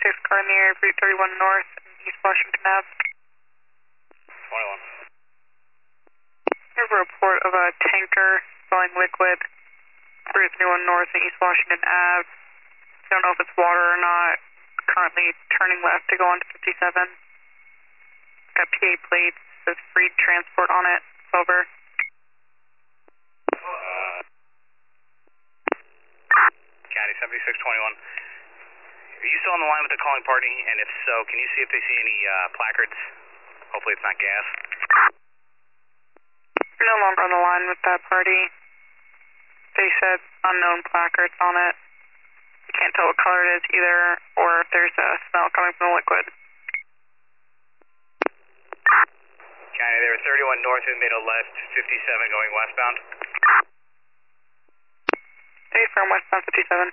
car in the air, Route 31 North, East Washington Ave. 21. We have a report of a tanker spilling liquid, Route 31 North and East Washington Ave. Don't know if it's water or not. Currently turning left to go onto 57. Got PA plates, says free transport on it. Over. County 7621. Are you still on the line with the calling party? And if so, can you see if they see any placards? Hopefully it's not gas. No longer on the line with that party. They said unknown placards on it. You can't tell what color it is either, or if there's a smell coming from the liquid. County, they were 31 north and made a left, 57 going westbound. Hey, from westbound 57.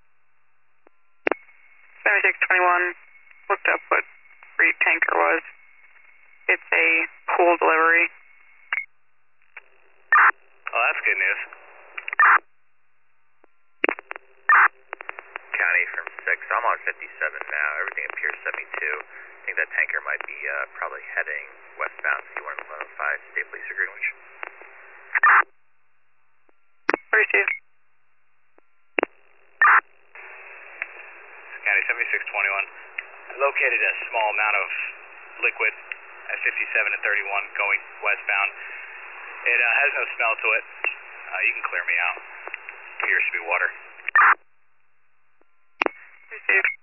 7621 looked up what freight tanker was. It's a pool delivery. Oh, that's good news. County from 6, I'm on 57 now. Everything appears 72. I think that tanker might be probably heading westbound C115, State Police or Greenwich. Received. County 7621. I located a small amount of liquid at 57 and 31 going westbound. It has no smell to it. You can clear me out. Appears to be water. Received.